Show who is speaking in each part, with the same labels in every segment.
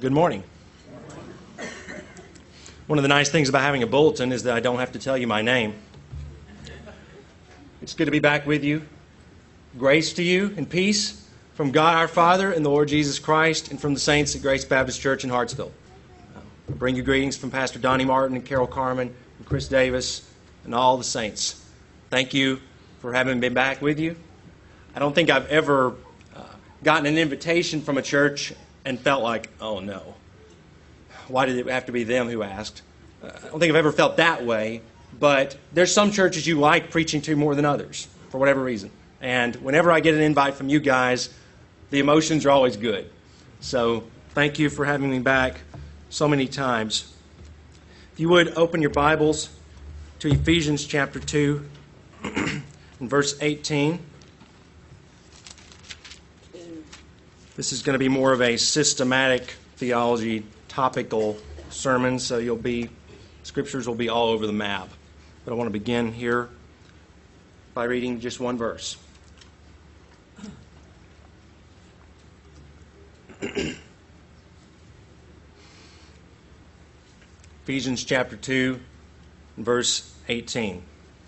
Speaker 1: Good morning. One of the nice things about having a bulletin is that I don't have to tell you my name. It's good to be back with you. Grace to you and peace from God our Father and the Lord Jesus Christ and from the saints at Grace Baptist Church in Hartsville. I bring you greetings from Pastor Donnie Martin and Carol Carmen and Chris Davis and all the saints. Thank you for having me back with you. I don't think I've ever gotten an invitation from a church and felt like, oh no, why did it have to be them who asked? I don't think I've ever felt that way, but there's some churches you like preaching to more than others, for whatever reason. And whenever I get an invite from you guys, the emotions are always good. So thank you for having me back so many times. If you would, open your Bibles to Ephesians chapter 2 and verse 18. This is going to be more of a systematic theology, topical sermon, so scriptures will be all over the map. But I want to begin here by reading just one verse. Ephesians chapter 2, verse 18.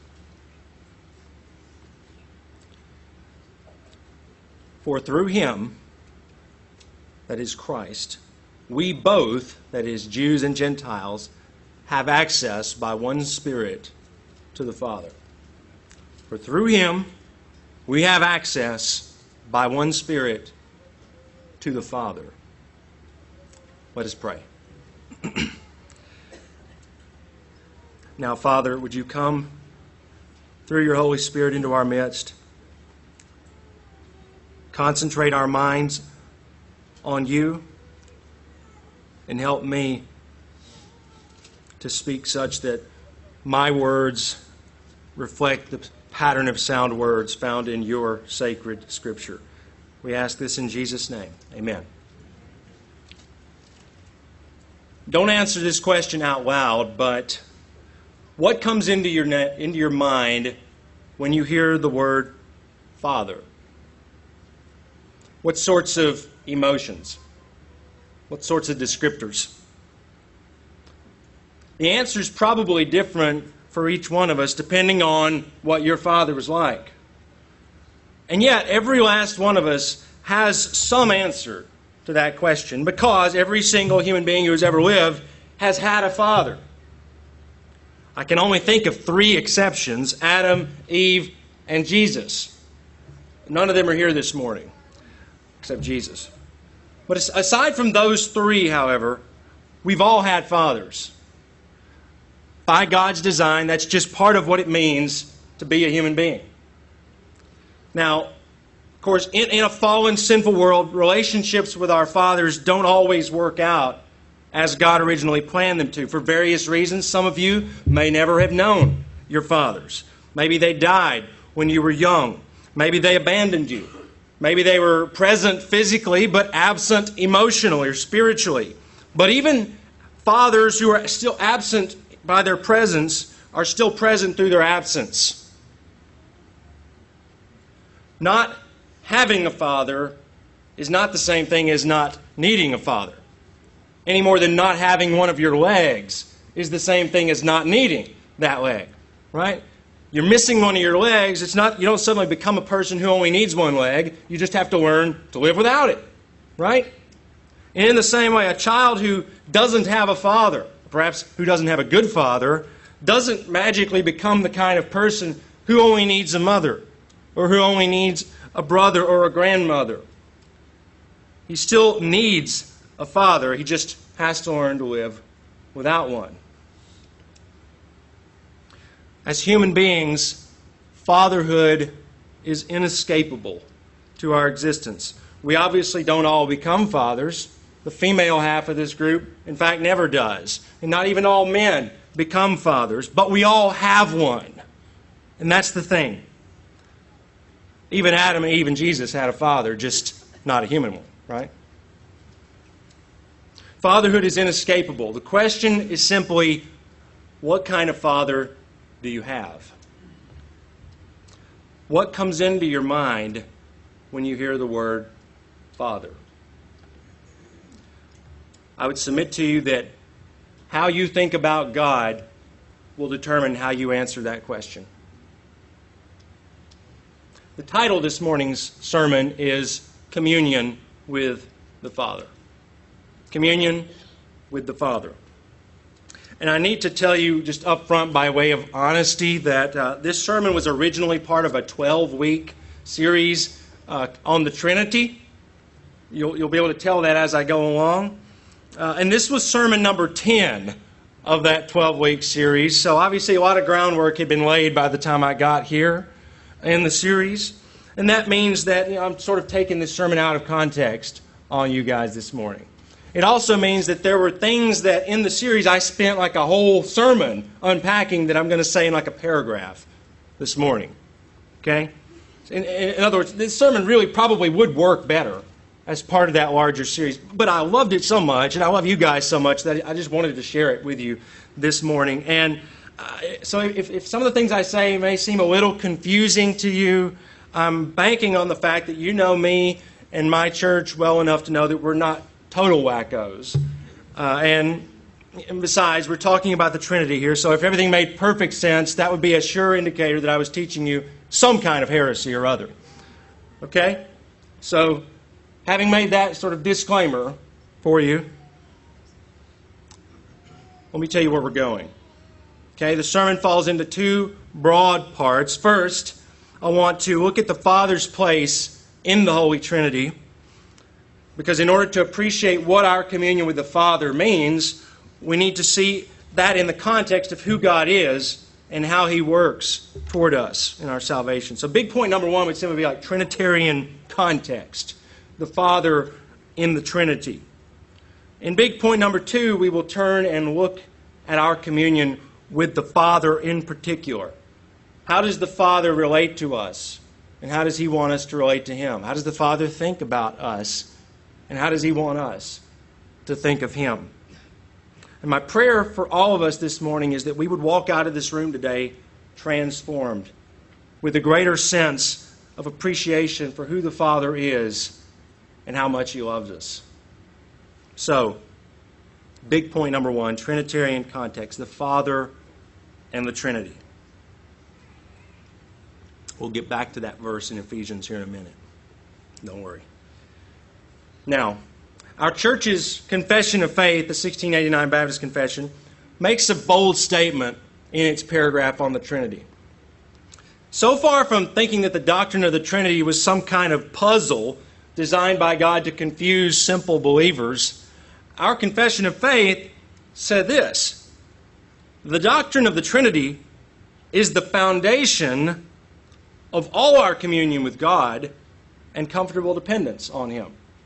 Speaker 1: For through him, that is Christ, we both, that is Jews and Gentiles, have access by one Spirit to the Father. For through him, we have access by one Spirit to the Father. Let us pray. Now, Father, would you come through your Holy Spirit into our midst, concentrate our minds on you, and help me to speak such that my words reflect the pattern of sound words found in your sacred Scripture. We ask this in Jesus' name. Amen. Don't answer this question out loud, but what comes into your mind when you hear the word Father? What sorts of emotions? What sorts of descriptors? The answer is probably different for each one of us depending on what your father was like. And yet, every last one of us has some answer to that question because every single human being who has ever lived has had a father. I can only think of 3 exceptions: Adam, Eve, and Jesus. None of them are here this morning, except Jesus. But aside from those 3, however, we've all had fathers. By God's design, that's just part of what it means to be a human being. Now, of course, in a fallen, sinful world, relationships with our fathers don't always work out as God originally planned them to. For various reasons, some of you may never have known your fathers. Maybe they died when you were young. Maybe they abandoned you. Maybe they were present physically but absent emotionally or spiritually. But even fathers who are still absent by their presence are still present through their absence. Not having a father is not the same thing as not needing a father. Any more than not having one of your legs is the same thing as not needing that leg, right? You're missing one of your legs. You don't suddenly become a person who only needs one leg. You just have to learn to live without it, right? And in the same way, a child who doesn't have a father, perhaps who doesn't have a good father, doesn't magically become the kind of person who only needs a mother or who only needs a brother or a grandmother. He still needs a father. He just has to learn to live without one. As human beings, fatherhood is inescapable to our existence. We obviously don't all become fathers. The female half of this group, in fact, never does. And not even all men become fathers, but we all have one. And that's the thing. Even Adam and Eve and Jesus had a father, just not a human one, right? Fatherhood is inescapable. The question is simply, what kind of father do you have? What comes into your mind when you hear the word Father? I would submit to you that how you think about God will determine how you answer that question. The title of this morning's sermon is Communion with the Father. Communion with the Father. And I need to tell you just up front by way of honesty that this sermon was originally part of a 12-week series on the Trinity. You'll be able to tell that as I go along. And this was sermon number 10 of that 12-week series. So obviously a lot of groundwork had been laid by the time I got here in the series. And that means that I'm sort of taking this sermon out of context on you guys this morning. It also means that there were things that in the series I spent like a whole sermon unpacking that I'm going to say in like a paragraph this morning. Okay? In other words, this sermon really probably would work better as part of that larger series. But I loved it so much, and I love you guys so much, that I just wanted to share it with you this morning. And so if some of the things I say may seem a little confusing to you, I'm banking on the fact that you know me and my church well enough to know that we're not total wackos. And besides, we're talking about the Trinity here, so if everything made perfect sense, that would be a sure indicator that I was teaching you some kind of heresy or other. Okay? So, having made that sort of disclaimer for you, let me tell you where we're going. Okay, the sermon falls into two broad parts. First, I want to look at the Father's place in the Holy Trinity, because in order to appreciate what our communion with the Father means, we need to see that in the context of who God is and how He works toward us in our salvation. So big point number one would simply be like Trinitarian context. The Father in the Trinity. In big point number two, we will turn and look at our communion with the Father in particular. How does the Father relate to us? And how does He want us to relate to Him? How does the Father think about us? And how does He want us to think of Him? And my prayer for all of us this morning is that we would walk out of this room today transformed with a greater sense of appreciation for who the Father is and how much He loves us. So, big point number one, Trinitarian context, the Father and the Trinity. We'll get back to that verse in Ephesians here in a minute. Don't worry. Now, our church's confession of faith, the 1689 Baptist Confession, makes a bold statement in its paragraph on the Trinity. So far from thinking that the doctrine of the Trinity was some kind of puzzle designed by God to confuse simple believers, our confession of faith said this: the doctrine of the Trinity is the foundation of all our communion with God and comfortable dependence on Him.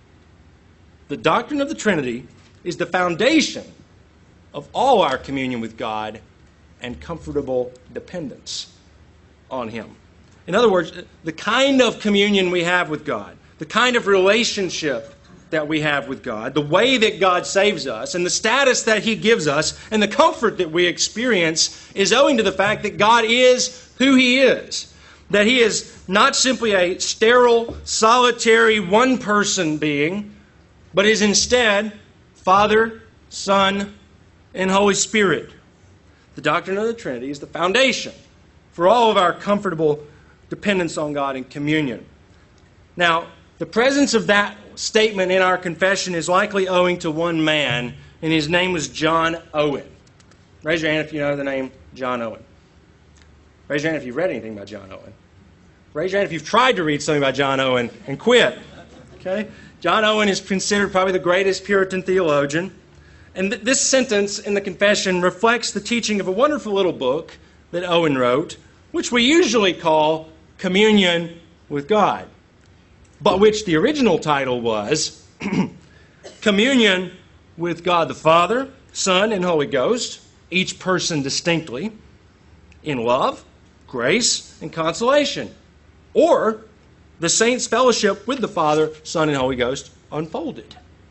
Speaker 1: The doctrine of the Trinity is the foundation of all our communion with God and comfortable dependence on Him. In other words, the kind of communion we have with God, the kind of relationship that we have with God, the way that God saves us, and the status that He gives us, and the comfort that we experience is owing to the fact that God is who He is. That He is not simply a sterile, solitary, one-person being, but is instead Father, Son, and Holy Spirit. The doctrine of the Trinity is the foundation for all of our comfortable dependence on God and communion. Now, the presence of that statement in our confession is likely owing to one man, and his name was John Owen. Raise your hand if you know the name John Owen. Raise your hand if you've read anything by John Owen. Raise your hand if you've tried to read something by John Owen and quit. Okay? John Owen is considered probably the greatest Puritan theologian. And this sentence in the confession reflects the teaching of a wonderful little book that Owen wrote, which we usually call Communion with God, but which the original title was Communion with God the Father, Son, and Holy Ghost, each person distinctly, in love, grace, and consolation. Or the saints' fellowship with the Father, Son, and Holy Ghost unfolded.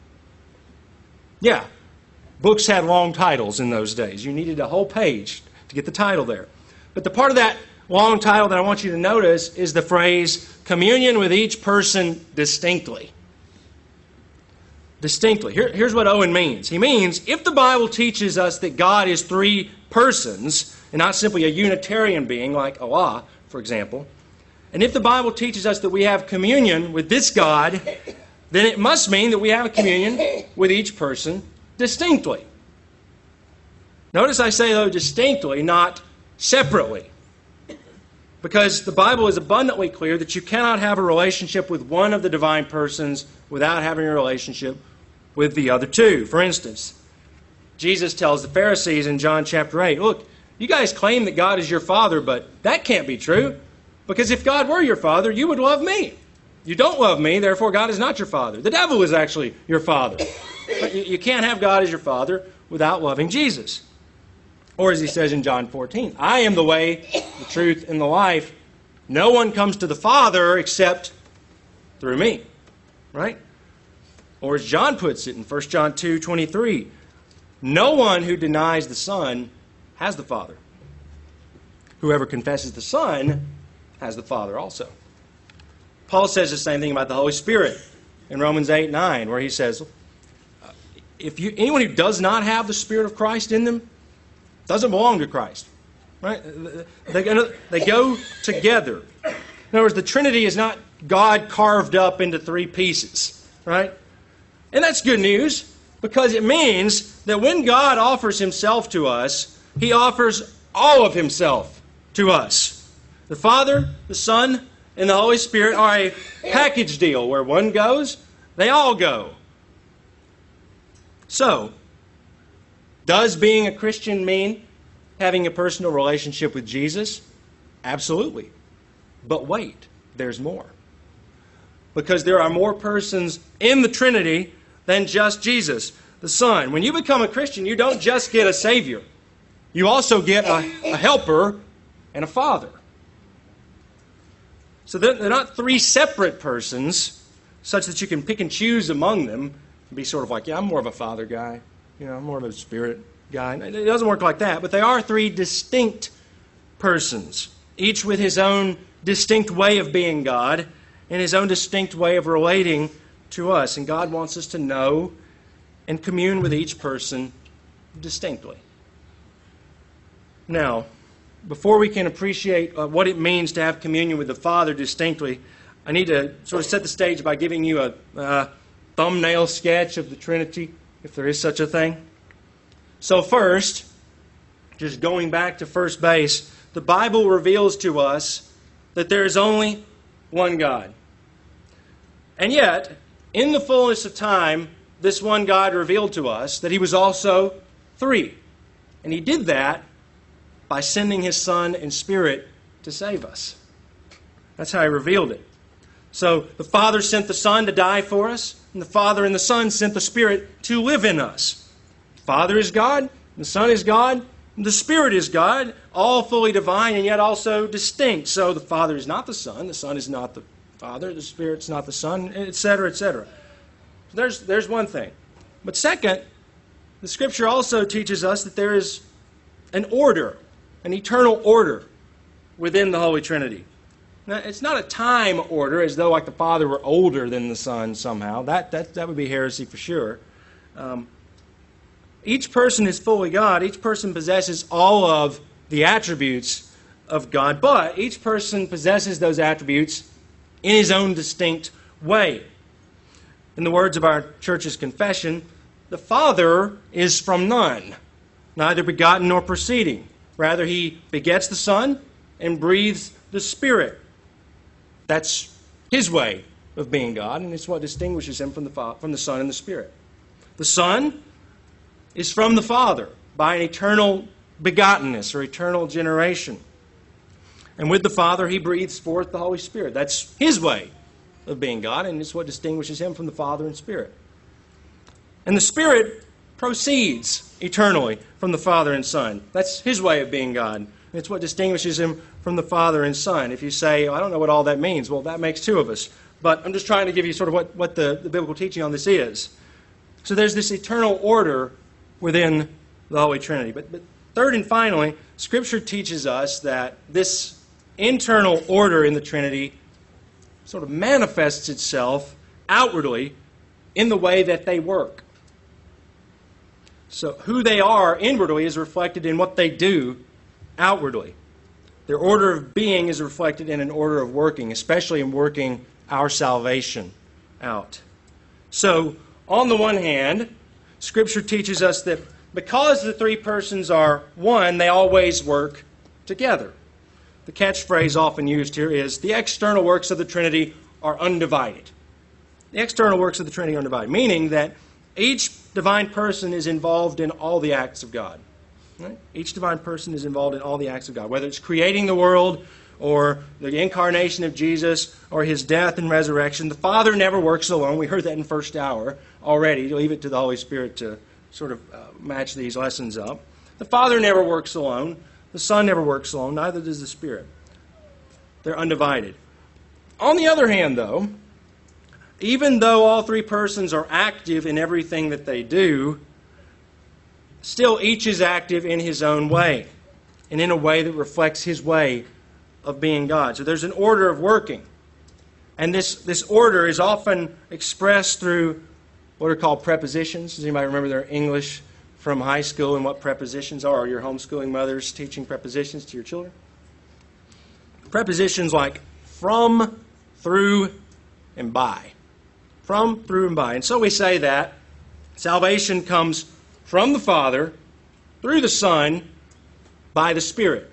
Speaker 1: Yeah, books had long titles in those days. You needed a whole page to get the title there. But the part of that long title that I want you to notice is the phrase, communion with each person distinctly. distinctly. Here's what Owen means. He means if the Bible teaches us that God is three persons and not simply a Unitarian being like Allah, for example, and if the Bible teaches us that we have communion with this God, then it must mean that we have a communion with each person distinctly. Notice I say, though, distinctly, not separately. Because the Bible is abundantly clear that you cannot have a relationship with one of the divine persons without having a relationship with the other two. For instance, Jesus tells the Pharisees in John chapter 8, look, you guys claim that God is your Father, but that can't be true. Because if God were your Father, you would love me. You don't love me, therefore God is not your Father. The devil is actually your father. But you can't have God as your Father without loving Jesus. Or as he says in John 14, I am the way, the truth, and the life. No one comes to the Father except through me. Right? Or as John puts it in 1 John 2:23, no one who denies the Son has the Father. Whoever confesses the Son has the Father also. Paul says the same thing about the Holy Spirit in Romans 8:9, where he says, anyone who does not have the Spirit of Christ in them doesn't belong to Christ. Right? They go together. In other words, the Trinity is not God carved up into three pieces. Right? And that's good news, because it means that when God offers Himself to us, He offers all of Himself to us. The Father, the Son, and the Holy Spirit are a package deal. Where one goes, they all go. So, does being a Christian mean having a personal relationship with Jesus? Absolutely. But wait, there's more. Because there are more persons in the Trinity than just Jesus, the Son. When you become a Christian, you don't just get a Savior. You also get a helper and a Father. So they're not three separate persons such that you can pick and choose among them and be sort of like, yeah, I'm more of a Father guy. I'm more of a Spirit guy. It doesn't work like that. But they are three distinct persons, each with his own distinct way of being God and his own distinct way of relating to us. And God wants us to know and commune with each person distinctly. Now, before we can appreciate what it means to have communion with the Father distinctly, I need to sort of set the stage by giving you a thumbnail sketch of the Trinity, if there is such a thing. So first, just going back to first base, the Bible reveals to us that there is only one God. And yet, in the fullness of time, this one God revealed to us that He was also three. And He did that by sending His Son and Spirit to save us. That's how He revealed it. So the Father sent the Son to die for us, and the Father and the Son sent the Spirit to live in us. The Father is God, the Son is God, and the Spirit is God, all fully divine and yet also distinct. So the Father is not the Son is not the Father, the Spirit's not the Son, etc., etc. So there's one thing. But second, the Scripture also teaches us that there is an order, an eternal order within the Holy Trinity. Now, it's not a time order as though like the Father were older than the Son somehow. That would be heresy for sure. Each person is fully God. Each person possesses all of the attributes of God, but each person possesses those attributes in his own distinct way. In the words of our church's confession, the Father is from none, neither begotten nor proceeding. Rather, He begets the Son and breathes the Spirit. That's His way of being God, and it's what distinguishes Him from the Son and the Spirit. The Son is from the Father by an eternal begottenness or eternal generation. And with the Father, He breathes forth the Holy Spirit. That's His way of being God, and it's what distinguishes Him from the Father and Spirit. And the Spirit proceeds eternally from the Father and Son. That's His way of being God. It's what distinguishes Him from the Father and Son. If you say, I don't know what all that means, well, that makes two of us. But I'm just trying to give you sort of what the biblical teaching on this is. So there's this eternal order within the Holy Trinity. But third and finally, Scripture teaches us that this internal order in the Trinity sort of manifests itself outwardly in the way that they work. So who they are inwardly is reflected in what they do outwardly. Their order of being is reflected in an order of working, especially in working our salvation out. So, on the one hand, Scripture teaches us that because the three persons are one, they always work together. The catchphrase often used here is, the external works of the Trinity are undivided. The external works of the Trinity are undivided, meaning that each divine person is involved in all the acts of God. Right? Each divine person is involved in all the acts of God, whether it's creating the world or the incarnation of Jesus or his death and resurrection. The Father never works alone. We heard that in first hour already. Leave it to the Holy Spirit to sort of match these lessons up. The Father never works alone. The Son never works alone. Neither does the Spirit. They're undivided. On the other hand, though, even though all three persons are active in everything that they do, still each is active in his own way and in a way that reflects his way of being God. So there's an order of working. And this order is often expressed through what are called prepositions. Does anybody remember their English from high school and what prepositions are? Are your homeschooling mothers teaching prepositions to your children? Prepositions like from, through, and by. From, through, and by. And so we say that salvation comes from the Father, through the Son, by the Spirit.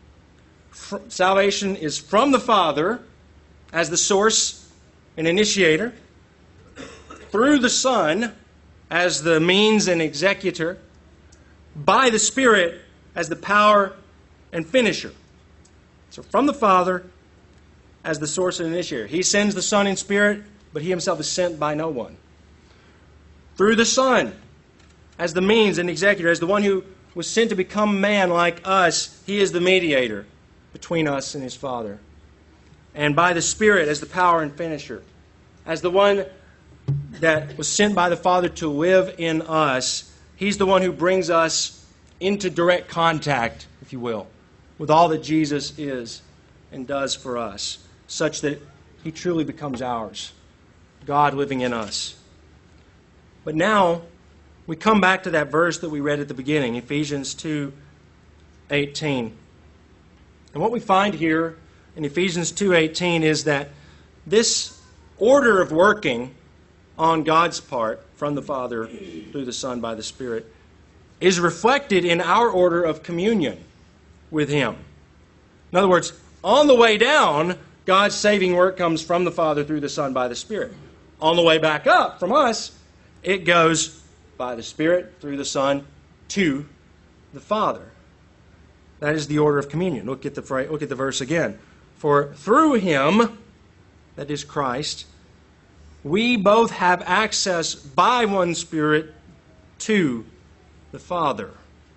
Speaker 1: Salvation is from the Father as the source and initiator, through the Son as the means and executor, by the Spirit as the power and finisher. So from the Father as the source and initiator. He sends the Son in Spirit, but He Himself is sent by no one. Through the Son as the means and executor, as the one who was sent to become man like us, He is the mediator between us and His Father. And by the Spirit as the power and finisher, as the one that was sent by the Father to live in us, He's the one who brings us into direct contact, if you will, with all that Jesus is and does for us, such that He truly becomes ours, God living in us. But now, we come back to that verse that we read at the beginning, Ephesians 2:18. And what we find here in Ephesians 2:18 is that this order of working on God's part, from the Father, through the Son, by the Spirit, is reflected in our order of communion with Him. In other words, on the way down, God's saving work comes from the Father, through the Son, by the Spirit. On the way back up from us, it goes by the Spirit, through the Son, to the Father. That is the order of communion. Look at the verse again. For through Him, that is Christ, we both have access by one Spirit to the Father.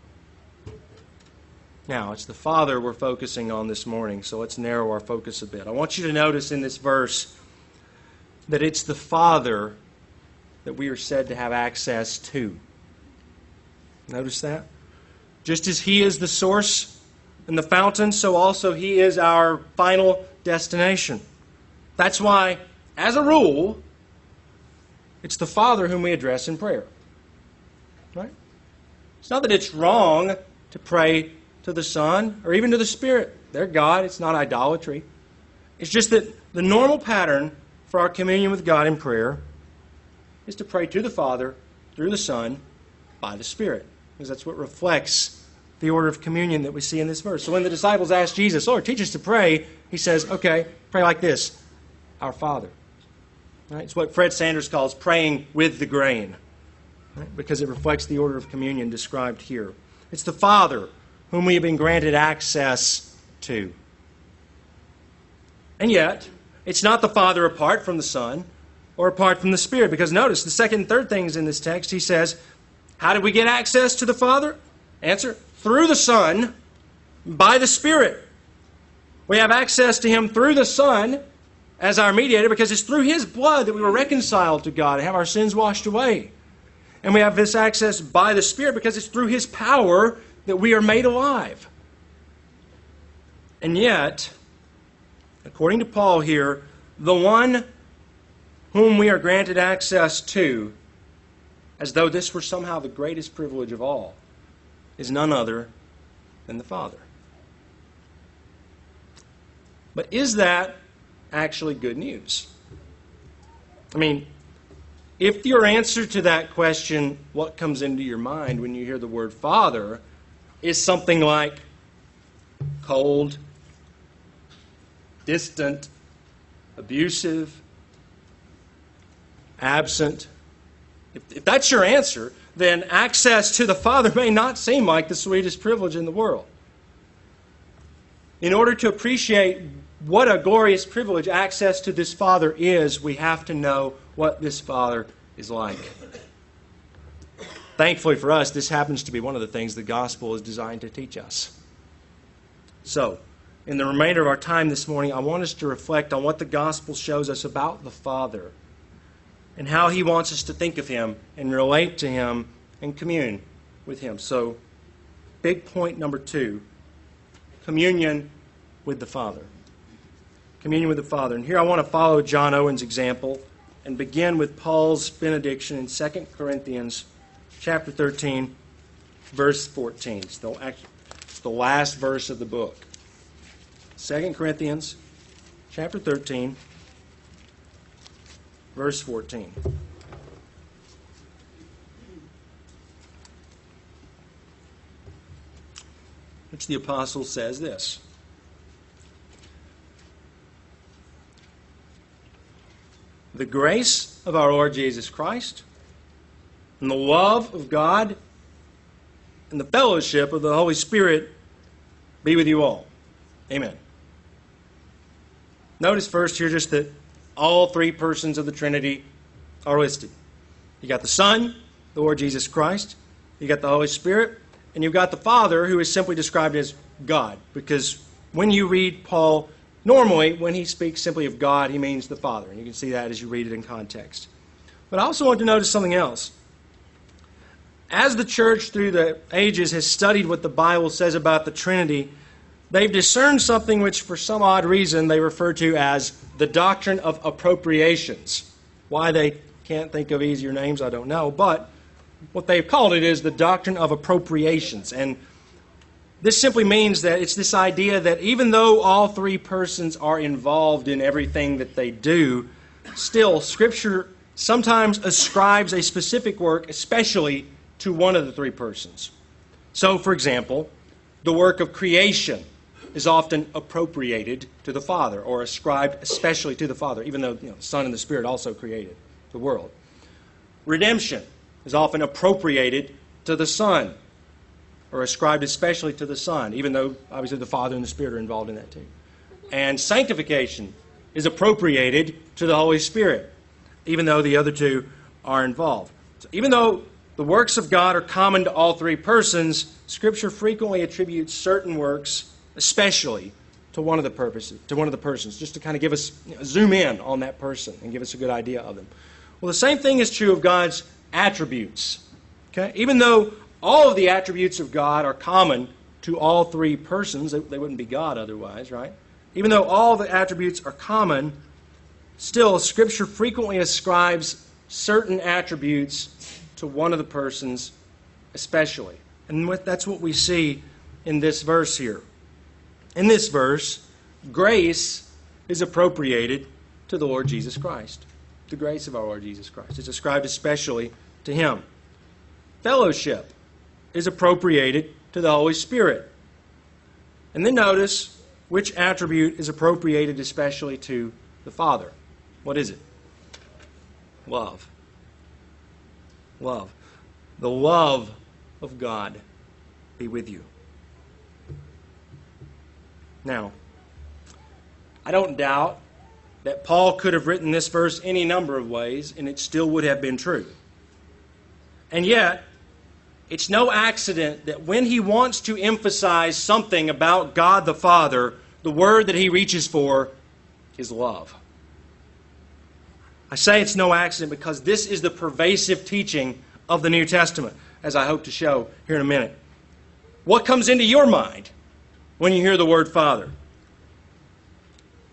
Speaker 1: Now, it's the Father we're focusing on this morning, so let's narrow our focus a bit. I want you to notice in this verse that it's the Father that we are said to have access to. Notice that? Just as He is the source and the fountain, so also He is our final destination. That's why, as a rule, it's the Father whom we address in prayer. Right? It's not that it's wrong to pray to the Son or even to the Spirit. They're God. It's not idolatry. It's just that the normal pattern for our communion with God in prayer is to pray to the Father, through the Son, by the Spirit. Because that's what reflects the order of communion that we see in this verse. So when the disciples asked Jesus, Lord, teach us to pray, He says, okay, pray like this, Our Father. Right? It's what Fred Sanders calls praying with the grain, right? Because it reflects the order of communion described here. It's the Father whom we have been granted access to. And yet, it's not the Father apart from the Son or apart from the Spirit. Because notice, the second and third things in this text, he says, how did we get access to the Father? Answer, through the Son, by the Spirit. We have access to Him through the Son as our mediator, because it's through His blood that we were reconciled to God and have our sins washed away. And we have this access by the Spirit because it's through His power that we are made alive. And yet, according to Paul here, the one whom we are granted access to, as though this were somehow the greatest privilege of all, is none other than the Father. But is that actually good news? I mean, if your answer to that question, what comes into your mind when you hear the word Father, is something like cold, distant, abusive, absent, if that's your answer, then access to the Father may not seem like the sweetest privilege in the world. In order to appreciate what a glorious privilege access to this Father is, we have to know what this Father is like. Thankfully for us, this happens to be one of the things the gospel is designed to teach us. So, in the remainder of our time this morning, I want us to reflect on what the gospel shows us about the Father and how He wants us to think of Him and relate to Him and commune with Him. So, big point number 2, communion with the Father. Communion with the Father. And here I want to follow John Owen's example and begin with Paul's benediction in 2 Corinthians chapter 13, verse 14. It's the last verse of the book. 2 Corinthians chapter 13, verse 14. Which the apostle says this: the grace of our Lord Jesus Christ, and the love of God, and the fellowship of the Holy Spirit be with you all. Amen. Notice first here just that all three persons of the Trinity are listed. You got the Son, the Lord Jesus Christ, you got the Holy Spirit, and you've got the Father, who is simply described as God. Because when you read Paul, normally when he speaks simply of God, he means the Father. And you can see that as you read it in context. But I also want to notice something else. As the church through the ages has studied what the Bible says about the Trinity, they've discerned something which for some odd reason they refer to as the doctrine of appropriations. Why they can't think of easier names, I don't know. But what they've called it is the doctrine of appropriations. And this simply means that it's this idea that even though all three persons are involved in everything that they do, still Scripture sometimes ascribes a specific work, especially to one of the three persons. So, for example, the work of creation is often appropriated to the Father, or ascribed especially to the Father, even though the Son and the Spirit also created the world. Redemption is often appropriated to the Son, or ascribed especially to the Son, even though obviously the Father and the Spirit are involved in that too. And sanctification is appropriated to the Holy Spirit, even though the other two are involved. So even though the works of God are common to all three persons, Scripture frequently attributes certain works, especially to one of the persons, just to kind of give us, zoom in on that person and give us a good idea of them. Well, the same thing is true of God's attributes. Okay? Even though all of the attributes of God are common to all three persons, they wouldn't be God otherwise, right? Even though all the attributes are common, still Scripture frequently ascribes certain attributes to one of the persons especially. And that's what we see in this verse here. In this verse, grace is appropriated to the Lord Jesus Christ. The grace of our Lord Jesus Christ. It's ascribed especially to Him. Fellowship is appropriated to the Holy Spirit. And then notice which attribute is appropriated especially to the Father. What is it? Love. Love. The love of God be with you. Now, I don't doubt that Paul could have written this verse any number of ways, and it still would have been true. And yet, it's no accident that when he wants to emphasize something about God the Father, the word that he reaches for is love. I say it's no accident because this is the pervasive teaching of the New Testament, as I hope to show here in a minute. What comes into your mind when you hear the word Father?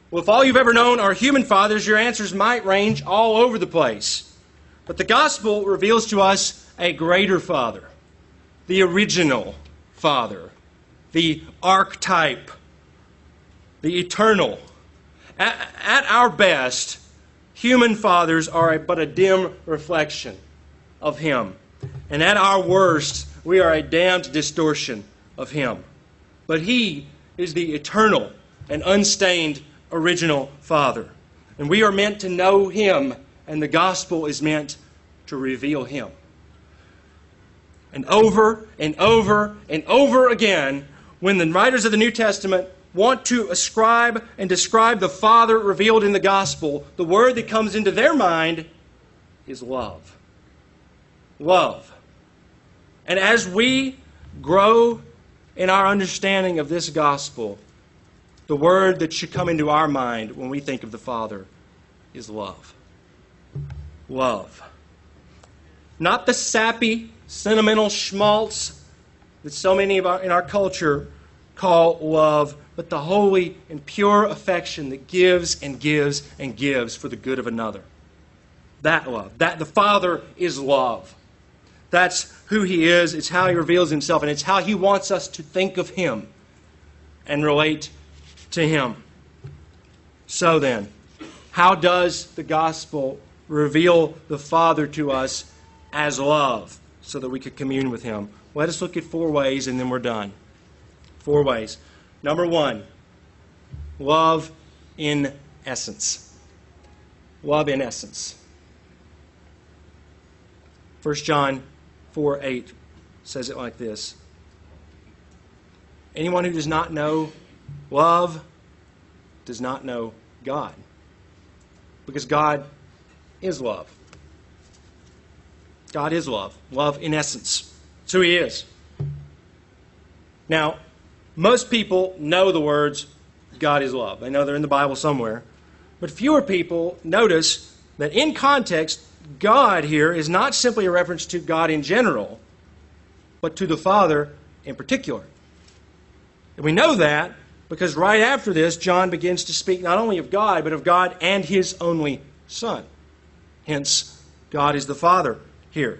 Speaker 1: Well, if all you've ever known are human fathers, your answers might range all over the place. But the gospel reveals to us a greater Father, the original Father, the archetype, the eternal. At our best, human fathers are but a dim reflection of Him. And at our worst, we are a damned distortion of Him. But He is the eternal and unstained original Father. And we are meant to know Him, and the gospel is meant to reveal Him. And over and over and over again, when the writers of the New Testament want to ascribe and describe the Father revealed in the gospel, the word that comes into their mind is love. Love. And as we grow in our understanding of this gospel, the word that should come into our mind when we think of the Father is love. Love. Not the sappy, sentimental schmaltz that so many in our culture call love, but the holy and pure affection that gives and gives and gives for the good of another. That love. That the Father is love. That's who He is. It's how He reveals Himself, and it's how He wants us to think of Him and relate to Him. So then, how does the gospel reveal the Father to us as love so that we could commune with Him? Let us look at 4 ways and then we're done. 4 ways. Number 1, love in essence. Love in essence. 1 John 4:8 says it like this. Anyone who does not know love does not know God, because God is love. God is love. Love in essence. That's who He is. Now, most people know the words, God is love. They know they're in the Bible somewhere. But fewer people notice that in context, God here is not simply a reference to God in general, but to the Father in particular. And we know that because right after this, John begins to speak not only of God, but of God and His only Son. Hence, God is the Father here.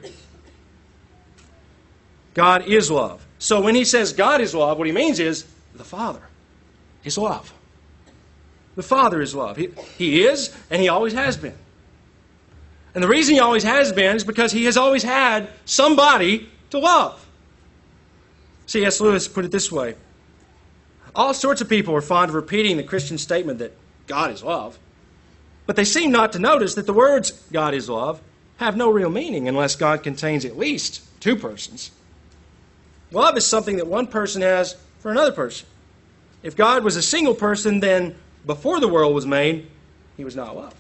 Speaker 1: God is love. So when he says God is love, what he means is the Father is love. The Father is love. He is, and He always has been. And the reason He always has been is because He has always had somebody to love. C.S. Lewis put it this way. All sorts of people are fond of repeating the Christian statement that God is love, but they seem not to notice that the words God is love have no real meaning unless God contains at least 2 persons. Love is something that one person has for another person. If God was a single person, then before the world was made, He was not love.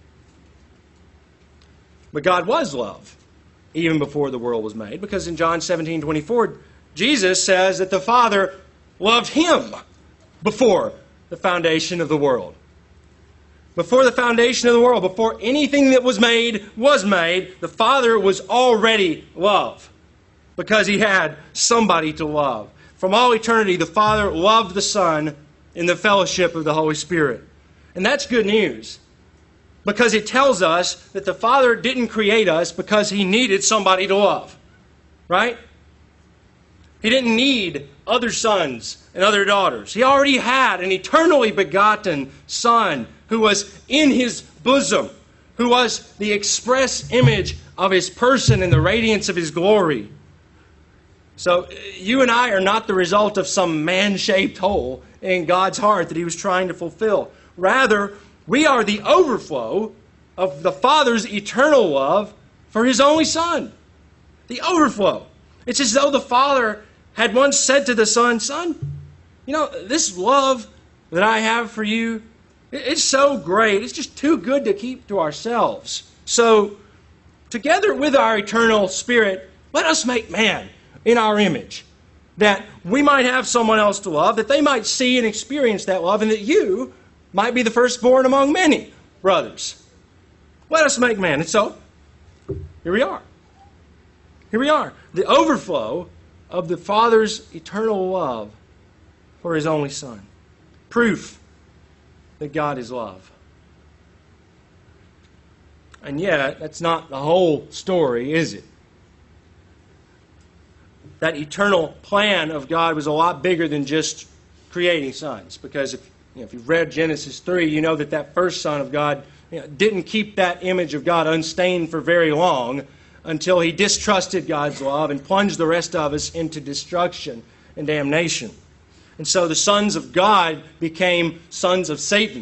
Speaker 1: But God was love, even before the world was made, because in John 17:24, Jesus says that the Father loved Him before the foundation of the world. Before the foundation of the world, before anything that was made, the Father was already love, because He had somebody to love. From all eternity, the Father loved the Son in the fellowship of the Holy Spirit. And that's good news, because it tells us that the Father didn't create us because He needed somebody to love. Right? He didn't need other sons and other daughters. He already had an eternally begotten Son who was in His bosom, who was the express image of His person and the radiance of His glory. So you and I are not the result of some man-shaped hole in God's heart that He was trying to fulfill. Rather, we are the overflow of the Father's eternal love for His only Son. The overflow. It's as though the Father had once said to the Son, Son, you know, this love that I have for you, it's so great. It's just too good to keep to ourselves. So, together with our eternal Spirit, let us make man in our image, that we might have someone else to love, that they might see and experience that love, and that you might be the firstborn among many brothers. Let us make man. And so, here we are. Here we are. The overflow of the Father's eternal love for His only Son. Proof that God is love. And yet, that's not the whole story, is it? That eternal plan of God was a lot bigger than just creating sons. Because if you've read Genesis 3, you know that first son of God didn't keep that image of God unstained for very long until he distrusted God's love and plunged the rest of us into destruction and damnation. And so the sons of God became sons of Satan.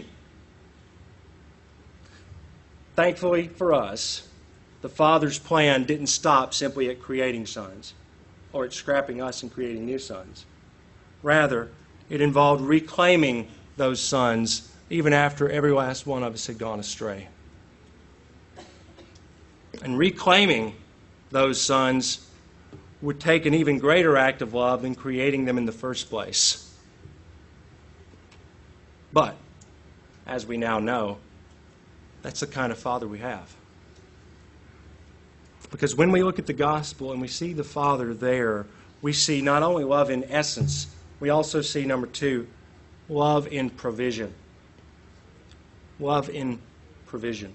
Speaker 1: Thankfully for us, the Father's plan didn't stop simply at creating sons or at scrapping us and creating new sons. Rather, it involved reclaiming those sons even after every last one of us had gone astray. And reclaiming those sons would take an even greater act of love than creating them in the first place. But, as we now know, that's the kind of Father we have. Because when we look at the gospel and we see the Father there, we see not only love in essence, we also see, number 2, love in provision. Love in provision.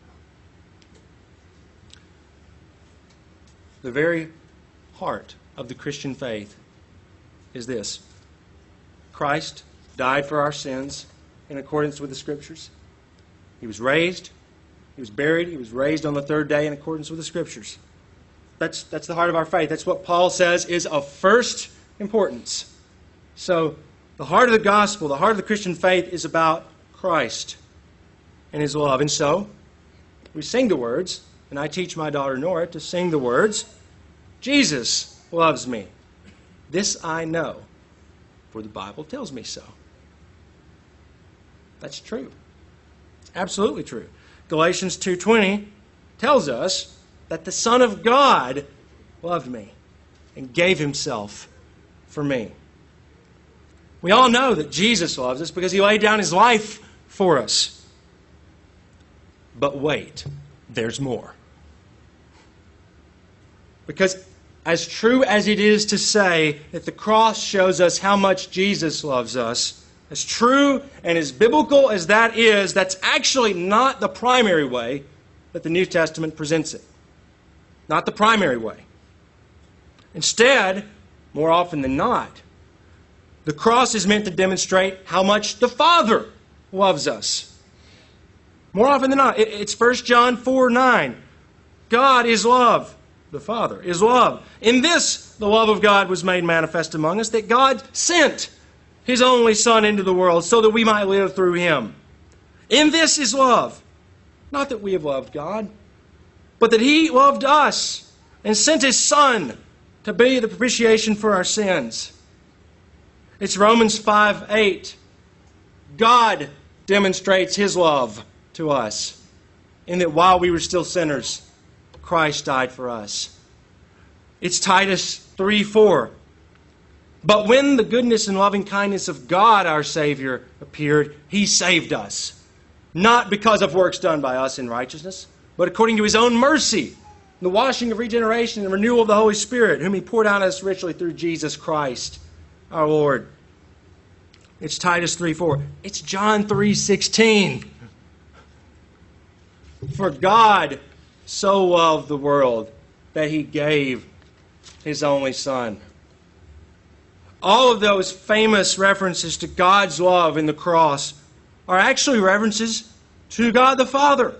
Speaker 1: The very heart of the Christian faith is this: Christ died for our sins in accordance with the Scriptures. He was raised, He was buried, He was raised on the third day in accordance with the Scriptures. That's the heart of our faith. That's what Paul says is of first importance. So, the heart of the gospel, the heart of the Christian faith is about Christ and His love. And so, we sing the words, and I teach my daughter Nora to sing the words, Jesus loves me. This I know, for the Bible tells me so. That's true. Absolutely true. Galatians 2:20 tells us that the Son of God loved me and gave Himself for me. We all know that Jesus loves us because He laid down His life for us. But wait, there's more. Because as true as it is to say that the cross shows us how much Jesus loves us, as true and as biblical as that is, that's actually not the primary way that the New Testament presents it. Not the primary way. Instead, more often than not, the cross is meant to demonstrate how much the Father loves us. More often than not. It's 1 John 4:9. God is love. The Father is love. In this, the love of God was made manifest among us, that God sent His only Son into the world so that we might live through Him. In this is love. Not that we have loved God, but that He loved us and sent His Son to be the propitiation for our sins. It's Romans 5:8. God demonstrates His love to us in that while we were still sinners, Christ died for us. It's Titus 3:4. But when the goodness and loving kindness of God our Savior appeared, He saved us. Not because of works done by us in righteousness, but according to His own mercy, the washing of regeneration and renewal of the Holy Spirit, whom He poured out on us richly through Jesus Christ, our Lord. It's Titus 3:4. It's John 3:16. For God so loved the world that He gave His only Son. All of those famous references to God's love in the cross are actually references to God the Father.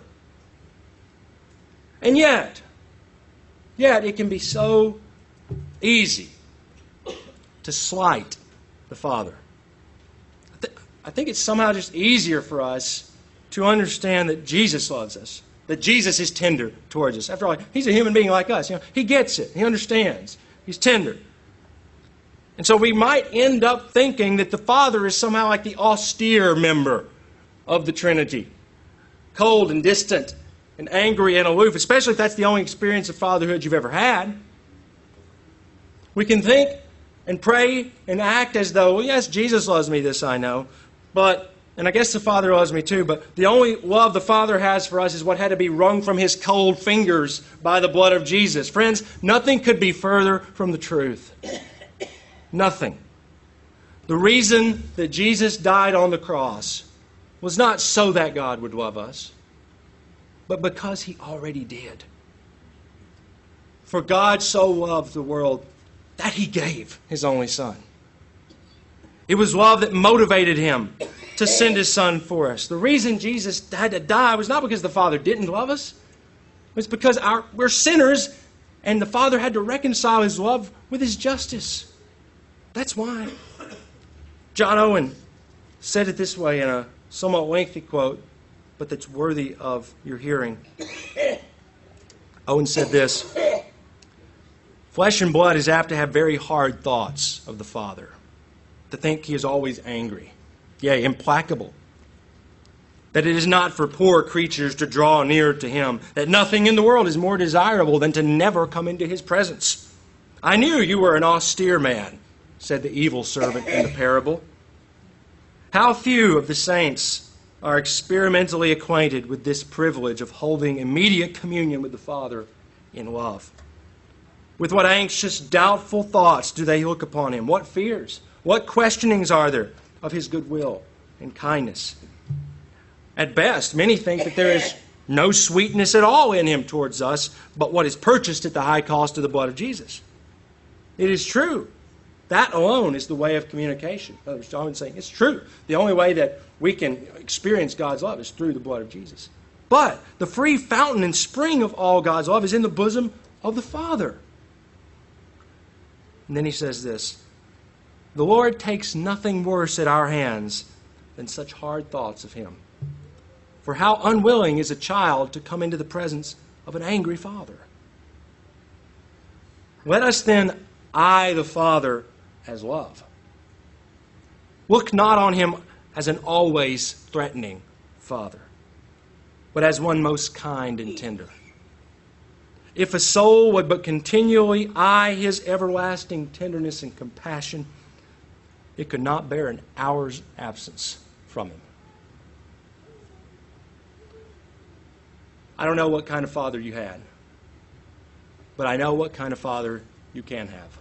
Speaker 1: And yet it can be so easy to slight the Father. I think it's somehow just easier for us to understand that Jesus loves us, that Jesus is tender towards us. After all, He's a human being like us. He gets it. He understands. He's tender. And so we might end up thinking that the Father is somehow like the austere member of the Trinity, cold and distant and angry and aloof, especially if that's the only experience of fatherhood you've ever had. We can think and pray and act as though, well, yes, Jesus loves me, this I know, but, and I guess the Father loves me too, but the only love the Father has for us is what had to be wrung from His cold fingers by the blood of Jesus. Friends, nothing could be further from the truth. Nothing. The reason that Jesus died on the cross was not so that God would love us, but because He already did. For God so loved the world that He gave His only Son. It was love that motivated Him to send His Son for us. The reason Jesus had to die was not because the Father didn't love us. It was because we're sinners and the Father had to reconcile His love with His justice. That's why. John Owen said it this way in a somewhat lengthy quote, but that's worthy of your hearing. Owen said this: "Flesh and blood is apt to have very hard thoughts of the Father, to think He is always angry, yea, implacable, that it is not for poor creatures to draw near to Him, that nothing in the world is more desirable than to never come into His presence. I knew you were an austere man," said the evil servant in the parable. How few of the saints are experimentally acquainted with this privilege of holding immediate communion with the Father in love. With what anxious, doubtful thoughts do they look upon Him? What fears? What questionings are there of His goodwill and kindness? At best, many think that there is no sweetness at all in Him towards us but what is purchased at the high cost of the blood of Jesus. It is true. That alone is the way of communication. In other words, John is saying it's true. The only way that we can experience God's love is through the blood of Jesus. But the free fountain and spring of all God's love is in the bosom of the Father. And then he says this: "The Lord takes nothing worse at our hands than such hard thoughts of Him. For how unwilling is a child to come into the presence of an angry father? Let us then eye the Father as love. Look not on Him as an always threatening Father, but as one most kind and tender. If a soul would but continually eye His everlasting tenderness and compassion, it could not bear an hour's absence from Him." I don't know what kind of father you had, but I know what kind of father you can have.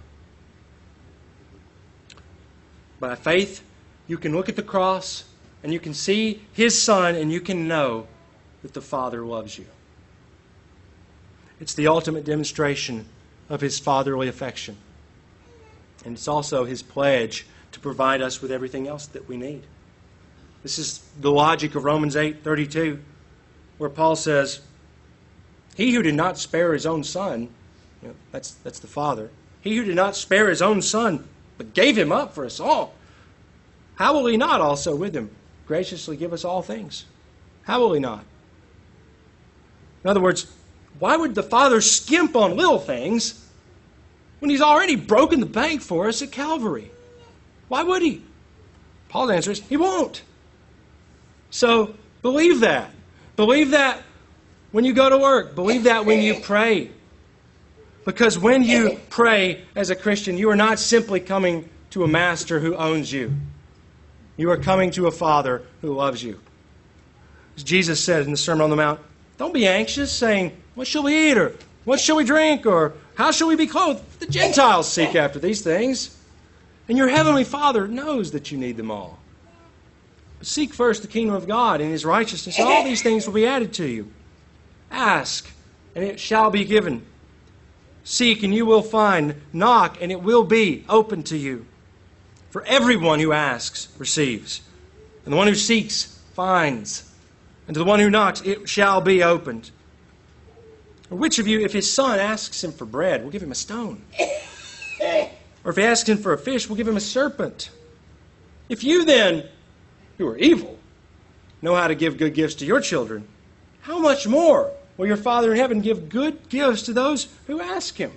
Speaker 1: By faith, you can look at the cross and you can see His Son and you can know that the Father loves you. It's the ultimate demonstration of His fatherly affection. And it's also His pledge to provide us with everything else that we need. This is the logic of Romans 8:32, where Paul says, "He who did not spare His own Son," that's the Father, "He who did not spare His own Son, but gave Him up for us all, how will He not also with Him graciously give us all things?" How will He not? In other words, why would the Father skimp on little things when He's already broken the bank for us at Calvary? Why would He? Paul's answer is, He won't. So, believe that. Believe that when you go to work. Believe that when you pray. Because when you pray as a Christian, you are not simply coming to a master who owns you. You are coming to a Father who loves you. As Jesus said in the Sermon on the Mount, don't be anxious, saying, what shall we eat, or what shall we drink, or how shall we be clothed? The Gentiles seek after these things, and your heavenly Father knows that you need them all. But seek first the kingdom of God and His righteousness, and all these things will be added to you. Ask, and it shall be given. Seek, and you will find. Knock, and it will be open to you. For everyone who asks receives, and the one who seeks finds, and to the one who knocks it shall be opened. Or which of you, if his son asks him for bread, will give him a stone? Or if he asks him for a fish, will give him a serpent? If you then, who are evil, know how to give good gifts to your children, how much more will your Father in heaven give good gifts to those who ask Him?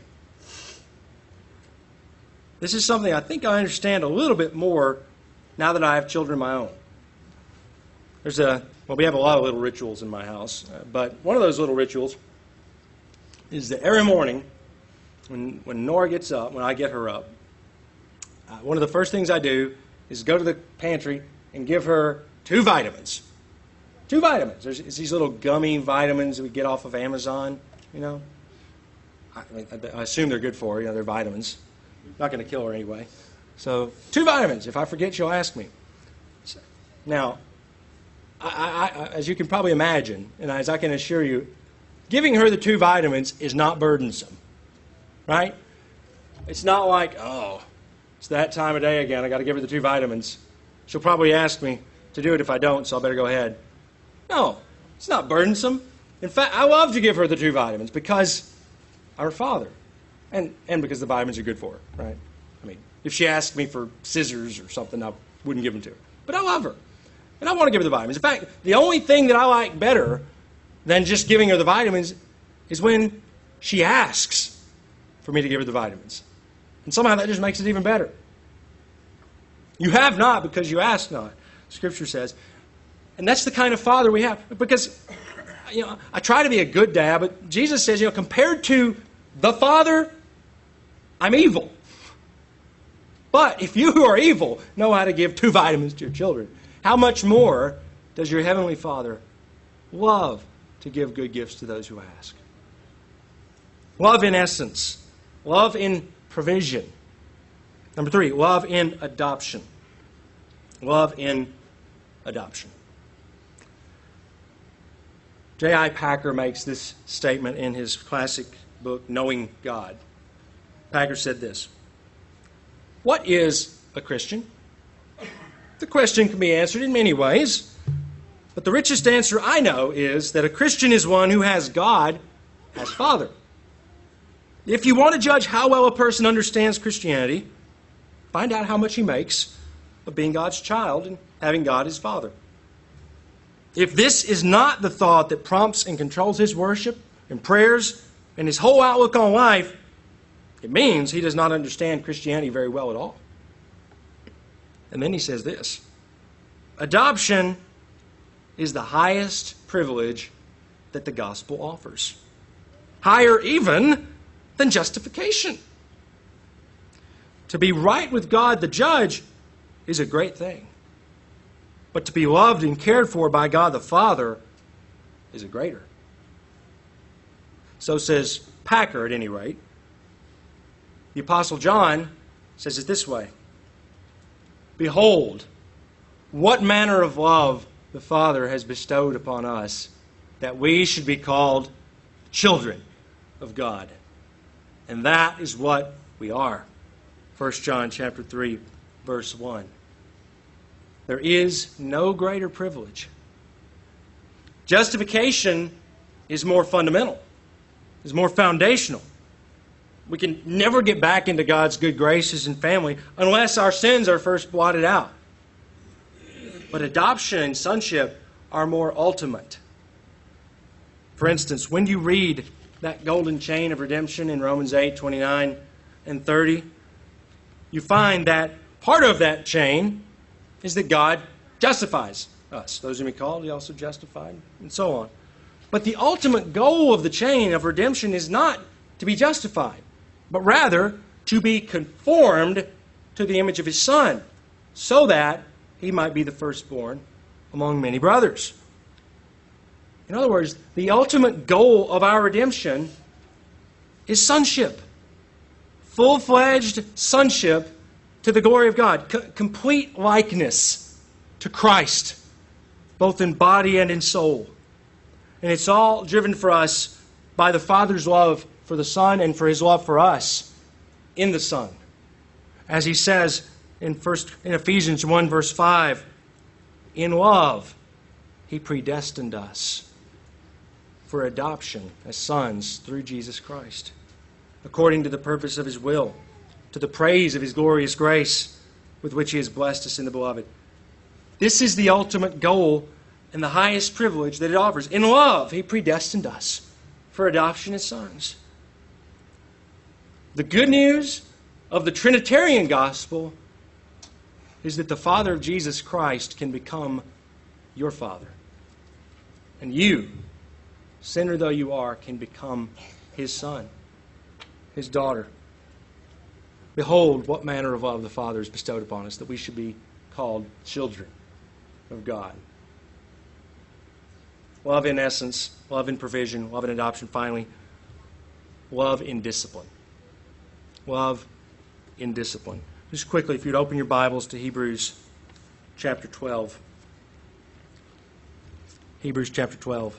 Speaker 1: This is something I think I understand a little bit more now that I have children of my own. We have a lot of little rituals in my house, but one of those little rituals is that every morning when Nora gets up, when I get her up, one of the first things I do is go to the pantry and give her 2 vitamins. 2 vitamins. There's these little gummy vitamins that we get off of Amazon, I assume they're good for her. They're vitamins. Not going to kill her anyway. So 2 vitamins. If I forget, she'll ask me. Now, as you can probably imagine, and as I can assure you, giving her the 2 vitamins is not burdensome, right? It's not like, oh, it's that time of day again. I got to give her the 2 vitamins. She'll probably ask me to do it if I don't, so I better go ahead. No, it's not burdensome. In fact, I love to give her the 2 vitamins because I'm her father, and because the vitamins are good for her, right? I mean, if she asked me for scissors or something, I wouldn't give them to her. But I love her, and I want to give her the vitamins. In fact, the only thing that I like better than just giving her the vitamins is when she asks for me to give her the vitamins. And somehow that just makes it even better. You have not because you ask not, Scripture says. And that's the kind of father we have. Because, I try to be a good dad, but Jesus says, compared to the Father, I'm evil. But if you who are evil know how to give 2 vitamins to your children, how much more does your Heavenly Father love to give good gifts to those who ask? Love in essence. Love in provision. Number 3, love in adoption. Love in adoption. J.I. Packer makes this statement in his classic book, Knowing God. Packer said this: what is a Christian? The question can be answered in many ways, but the richest answer I know is that a Christian is one who has God as Father. If you want to judge how well a person understands Christianity, find out how much he makes of being God's child and having God as Father. If this is not the thought that prompts and controls his worship and prayers and his whole outlook on life, it means he does not understand Christianity very well at all. And then he says this: adoption is the highest privilege that the gospel offers. Higher even than justification. To be right with God the judge is a great thing. But to be loved and cared for by God the Father is a greater. So says Packer, at any rate. The Apostle John says it this way: behold, what manner of love the Father has bestowed upon us, that we should be called children of God. And that is what we are. 1 John chapter 3, verse 1. There is no greater privilege. Justification is more fundamental, is more foundational. We can never get back into God's good graces and family unless our sins are first blotted out. But adoption and sonship are more ultimate. For instance, when you read that golden chain of redemption in Romans 8, 29 and 30, you find that part of that chain is that God justifies us. Those whom He called, He also justified, and so on. But the ultimate goal of the chain of redemption is not to be justified, but rather to be conformed to the image of His Son, so that He might be the firstborn among many brothers. In other words, the ultimate goal of our redemption is sonship. Full-fledged sonship to the glory of God. Complete likeness to Christ, both in body and in soul. And it's all driven for us by the Father's love for the Son and for His love for us in the Son. As He says in Ephesians 1, verse 5, in love He predestined us for adoption as sons through Jesus Christ, according to the purpose of His will, to the praise of His glorious grace with which He has blessed us in the Beloved. This is the ultimate goal and the highest privilege that it offers. In love, He predestined us for adoption as sons. The good news of the Trinitarian gospel is that the Father of Jesus Christ can become your Father. And you, sinner though you are, can become His son, His daughter. Behold, what manner of love the Father has bestowed upon us, that we should be called children of God. Love in essence, love in provision, love in adoption, finally, love in discipline. Love in discipline. Just quickly, if you'd open your Bibles to Hebrews chapter 12. Hebrews chapter 12.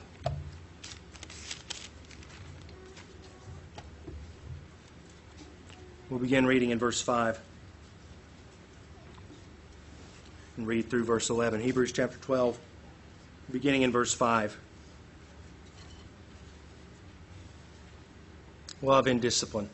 Speaker 1: We'll begin reading in verse 5 and read through verse 11. Hebrews chapter 12, beginning in verse 5. Love and discipline.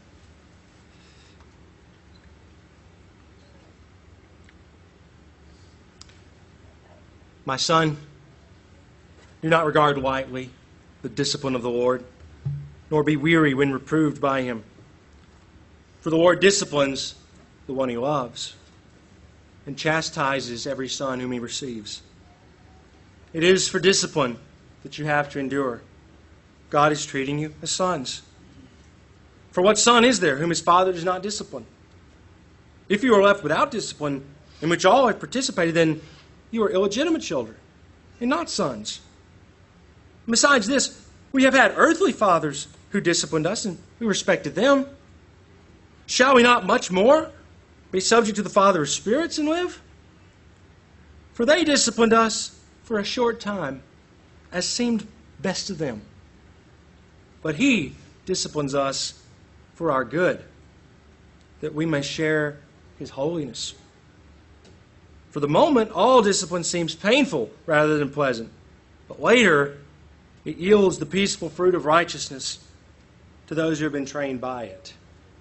Speaker 1: My son, do not regard lightly the discipline of the Lord, nor be weary when reproved by him. For the Lord disciplines the one he loves, and chastises every son whom he receives. It is for discipline that you have to endure. God is treating you as sons. For what son is there whom his father does not discipline? If you are left without discipline, in which all have participated, then you are illegitimate children, and not sons. Besides this, we have had earthly fathers who disciplined us, and we respected them. Shall we not much more be subject to the Father of spirits and live? For they disciplined us for a short time, as seemed best to them. But He disciplines us for our good, that we may share His holiness. For the moment, all discipline seems painful rather than pleasant, but later it yields the peaceful fruit of righteousness to those who have been trained by it.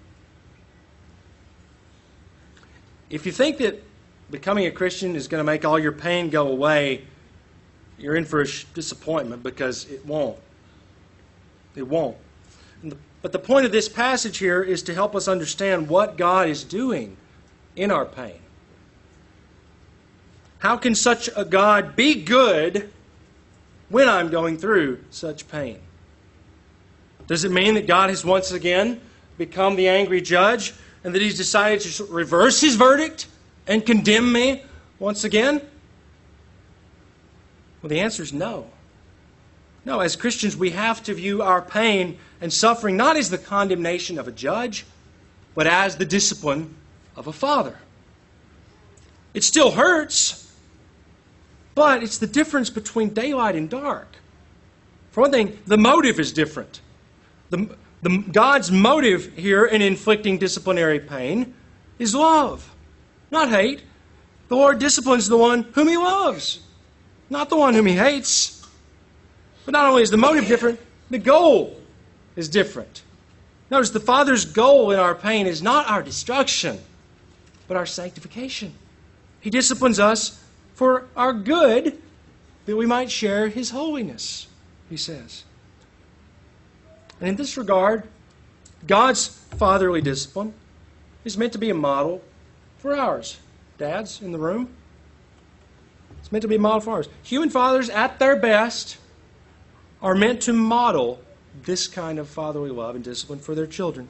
Speaker 1: If you think that becoming a Christian is going to make all your pain go away, you're in for a disappointment, because it won't. It won't. But the point of this passage here is to help us understand what God is doing in our pain. How can such a God be good when I'm going through such pain? Does it mean that God has once again become the angry judge, and that He's decided to reverse His verdict and condemn me once again? Well, the answer is no. No, as Christians, we have to view our pain and suffering not as the condemnation of a judge, but as the discipline of a father. It still hurts, but it's the difference between daylight and dark. For one thing, the motive is different. God's motive here in inflicting disciplinary pain is love, not hate. The Lord disciplines the one whom He loves, not the one whom He hates. But not only is the motive different, the goal is different. Notice the Father's goal in our pain is not our destruction, but our sanctification. He disciplines us for our good, that we might share His holiness, He says. And in this regard, God's fatherly discipline is meant to be a model for ours. Dads in the room, it's meant to be a model for ours. Human fathers, at their best, are meant to model this kind of fatherly love and discipline for their children.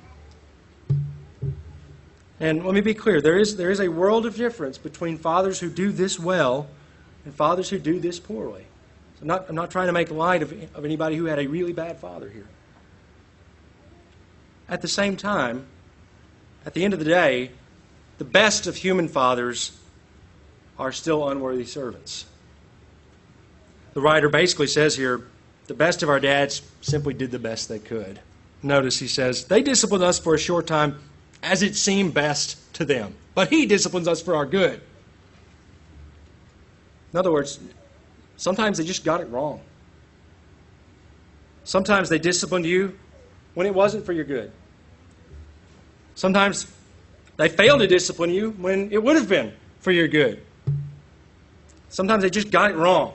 Speaker 1: And let me be clear, there is a world of difference between fathers who do this well and fathers who do this poorly. So I'm not trying to make light of anybody who had a really bad father here. At the same time, at the end of the day, the best of human fathers are still unworthy servants. The writer basically says here, the best of our dads simply did the best they could. Notice he says, they disciplined us for a short time as it seemed best to them, but He disciplines us for our good. In other words, sometimes they just got it wrong. Sometimes they disciplined you when it wasn't for your good. Sometimes they failed to discipline you when it would have been for your good. Sometimes they just got it wrong.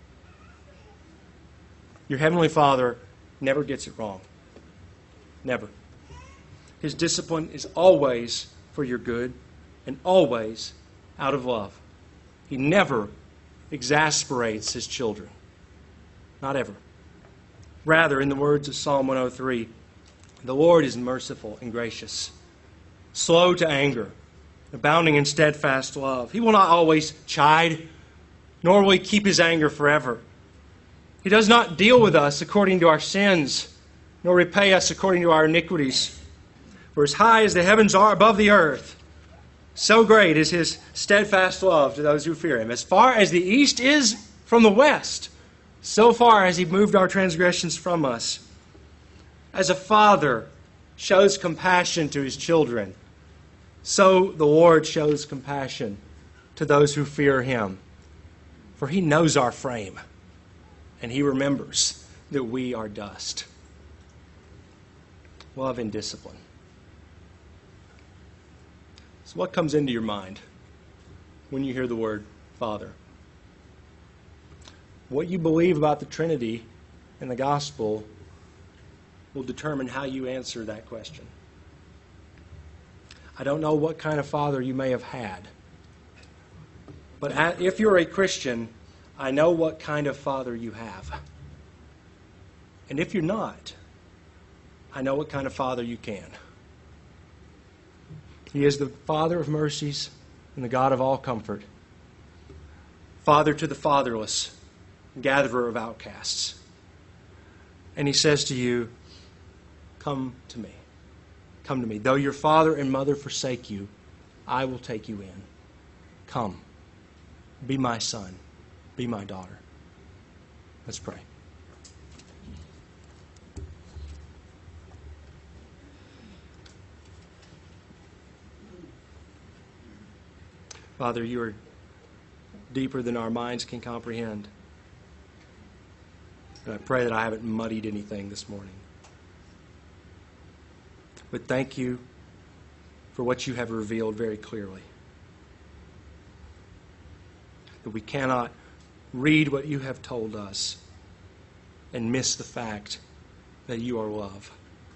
Speaker 1: Your Heavenly Father never gets it wrong. Never. His discipline is always for your good and always out of love. He never exasperates His children. Not ever. Rather, in the words of Psalm 103, the Lord is merciful and gracious, slow to anger, abounding in steadfast love. He will not always chide, nor will He keep His anger forever. He does not deal with us according to our sins, nor repay us according to our iniquities. For as high as the heavens are above the earth, so great is His steadfast love to those who fear Him. As far as the east is from the west, So far as He moved our transgressions from us. As a father shows compassion to his children, so the Lord shows compassion to those who fear Him. For He knows our frame, and He remembers that we are dust. Love and discipline. So what comes into your mind when you hear the word Father? What you believe about the Trinity and the gospel will determine how you answer that question. I don't know what kind of father you may have had, but if you're a Christian, I know what kind of father you have. And if you're not, I know what kind of father you can. He is the Father of mercies and the God of all comfort. Father to the fatherless, gatherer of outcasts. And He says to you, come to me. Come to me. Though your father and mother forsake you, I will take you in. Come. Be my son. Be my daughter. Let's pray. Father, you are deeper than our minds can comprehend. And I pray that I haven't muddied anything this morning. But thank you for what you have revealed very clearly. That we cannot read what you have told us and miss the fact that you are love.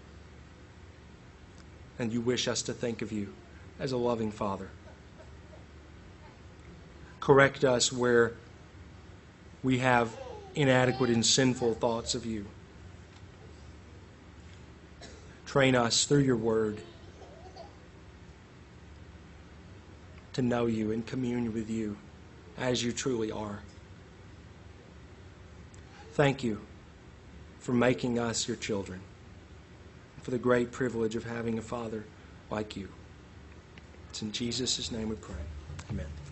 Speaker 1: And you wish us to think of you as a loving Father. Correct us where we have inadequate and sinful thoughts of you. Train us through your word to know you and commune with you as you truly are. Thank you for making us your children, for the great privilege of having a Father like you. It's in Jesus' name we pray. Amen.